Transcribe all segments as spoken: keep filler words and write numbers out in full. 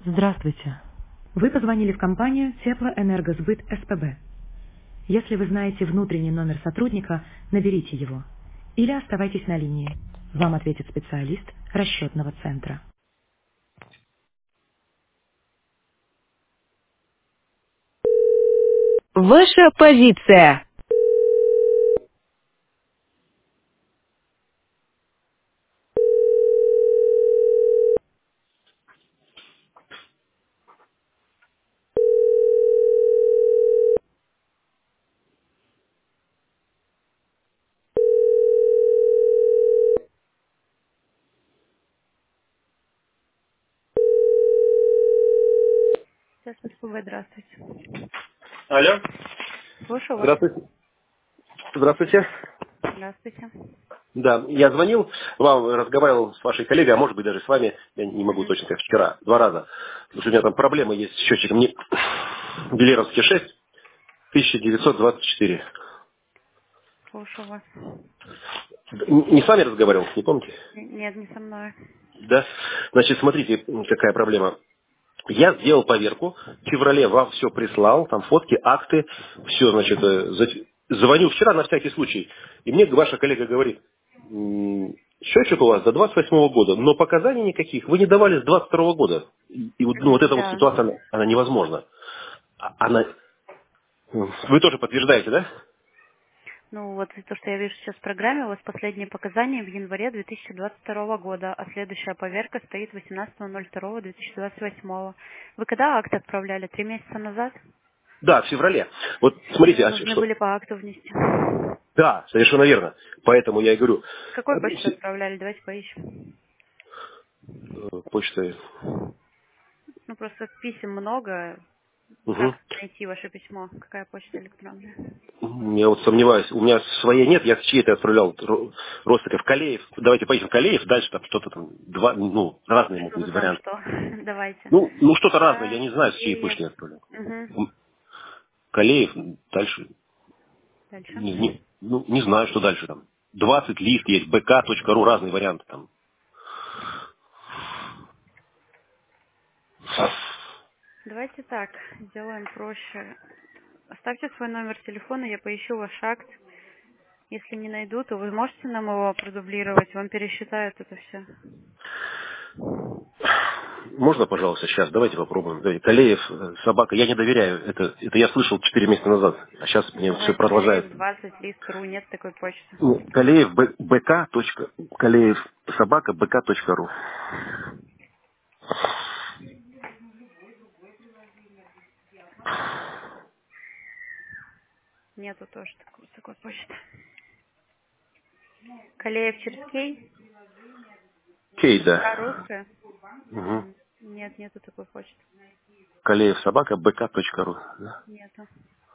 Здравствуйте. Вы позвонили в компанию Теплоэнергосбыт СПБ. Если вы знаете внутренний номер сотрудника, наберите его. Или оставайтесь на линии. Вам ответит специалист расчетного центра. Ваша позиция. Сейчас СПБ, здравствуйте. Алло. Слушаю вас. Здравствуйте. Здравствуйте. Здравствуйте. Да, я звонил вам, разговаривал с вашей коллегой, а может быть даже с вами, я не могу Мгм. точно сказать, вчера, два раза. Потому что у меня там проблема есть с счетчиком. Не... Белеровский шесть, тысяча девятьсот двадцать четыре. Слушаю вас. Н- Не с вами разговаривал, не помните? Н- Нет, не со мной. Да. Значит, смотрите, какая проблема. Я сделал поверку, в феврале вам все прислал, там фотки, акты, все, значит, э, за- звоню вчера на всякий случай, и мне ваша коллега говорит, «М, счетчик у вас до двадцать восьмого года, но показаний никаких вы не давали с двадцать второго года. И, и вот, ну, вот эта вот Да. ситуация, она, она невозможна. А- Она, вы тоже подтверждаете, да? Ну вот то, что я вижу сейчас в программе, у вас последние показания в январе две тысячи двадцать второго года, а следующая поверка стоит восемнадцатого ноль второго две тысячи двадцать восьмого. Вы когда акт отправляли? Три месяца назад? Да, в феврале. Вот Ну, смотрите, вы а должны что? были по акту внести. Да, совершенно верно. Поэтому я и говорю, С какой почты э, отправляли? Давайте поищем. почта. Ну просто писем много. Мгм. Как найти ваше письмо? Какая почта электронная? Я вот сомневаюсь. У меня своей нет, я с чьей-то отправлял ро- родственников. Калеев. Давайте поищем Калеев, дальше там что-то там, два, ну, разные могут Что-то быть там варианты. что? Давайте. Ну, ну что-то разное, я не знаю, с чьей Калеев. почты я отправлял. Угу. М, Калеев, дальше, Дальше. не, не- ну, не знаю, что дальше там. двадцать лист есть, bk.ru, разные варианты там. Давайте так, сделаем проще. Оставьте свой номер телефона, я поищу ваш акт. Если не найду, то вы можете нам его продублировать, вам пересчитают это все. Можно, пожалуйста, сейчас, давайте попробуем. Давайте. Калеев, э, собака, я не доверяю. Это, это я слышал четыре месяца назад, а сейчас мне все Давайте Калеев продолжается. двадцать лист.ру, нет такой почты. Ну, Калеев, Б- БК. точка- Калеев, собака, bk.ru. Нету тоже такой, такой почты. Калеев через Кей? Кей, К да. русская? Угу. М, Нет, нету такой почты. Калеев, собака, bk.ru. Да. Нету.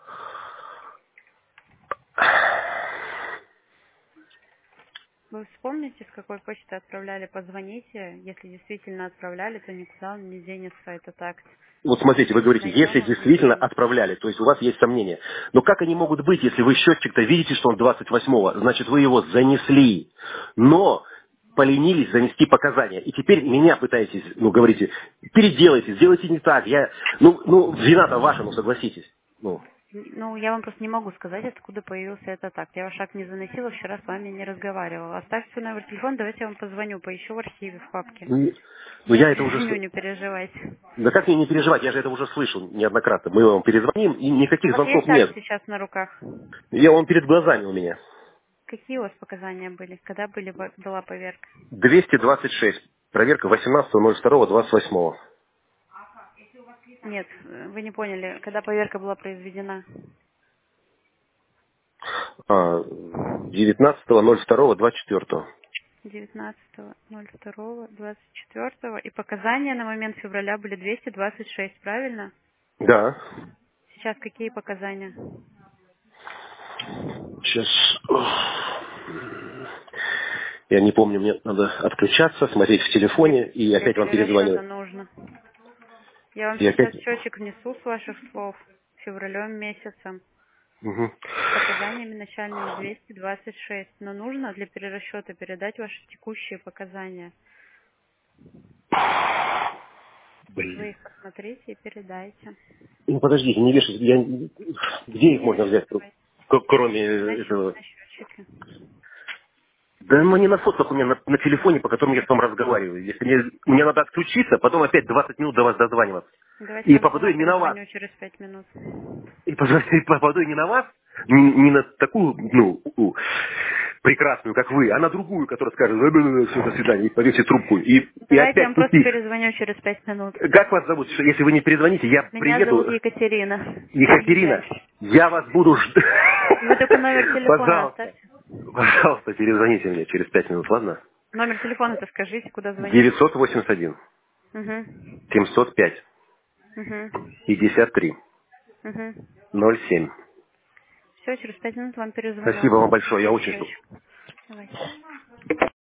Вы вспомните, с какой почты отправляли, позвоните. Если действительно отправляли, то никуда он не денется этот акт. Вот смотрите, вы говорите, Найдем если и действительно внесем. отправляли, то есть у вас есть сомнения. Но как они могут быть, если вы счетчик-то видите, что он двадцать восьмого, значит вы его занесли, но поленились занести показания. И теперь меня пытаетесь, ну говорите, переделайте, сделайте не так. Я, ну, ну вина-то ваша, ну согласитесь. Ну, Ну, я вам просто не могу сказать, откуда появился этот акт. Я ваш акт не заносила, вчера с вами не разговаривала. Оставьте свой номер телефона, давайте я вам позвоню, поищу в архиве, в папке. ну, ну, Я я это уже... перезвоню, с- не переживайте. Да как мне не переживать, я же это уже слышал неоднократно. Мы вам перезвоним, и У никаких вас звонков есть акт нет. сейчас на руках? Я он перед глазами у меня. Какие у вас показания были? Когда были, была поверка? двести двадцать шесть. Проверка восемнадцатого ноль второго двадцать восьмого. Нет, э, вы не поняли, когда поверка была произведена? А, девятнадцатого ноль второго двадцать четвёртого. девятнадцатого ноль второго двадцать четвёртого. И показания на момент февраля были двести двадцать шесть, правильно? Да. Сейчас какие показания? Сейчас. Я не помню, мне надо отключаться, смотреть в Мне телефоне и для опять вам перерасчета перезванивать. нужно. Я вам И опять. сейчас счетчик внесу с ваших слов февралем месяцем Мгм. с показаниями начальными двести двадцать шесть. Но нужно для перерасчета передать ваши текущие показания. Блин. Вы их посмотрите и передайте. Ну, подождите, не вешайте. Я... Где их можно взять, к- кроме На, этого? на счетчике. Да мне на фотках у меня на, на телефоне, по которому я с вами разговариваю. Если мне, мне надо отключиться, потом опять двадцать минут до вас дозваниваться. Давайте И я вам попаду снова я не на вас. перезвоню через пять минут. И позвоню- и попаду я не на вас, не, не на такую, ну, у- прекрасную, как вы, а на другую, которая скажет, все, до свидания, и повесит трубку. И, и Давайте я вам опять просто тупик. перезвоню через пять минут. Как вас зовут? Что, если вы не перезвоните, я Меня приеду. зовут Екатерина. Екатерина, Езжай. я вас буду ждать. Вы только номер телефона Пожалуйста. оставьте. Пожалуйста, перезвоните мне через пять минут, ладно? Номер телефона-то скажите, куда звонить. девятьсот восемьдесят один Угу. семьсот пять Угу. пятьдесят три Угу. ноль семь. Все, через пять минут вам Спасибо вам перезвоню. большое, я очень жду. Счетчик. Давайте.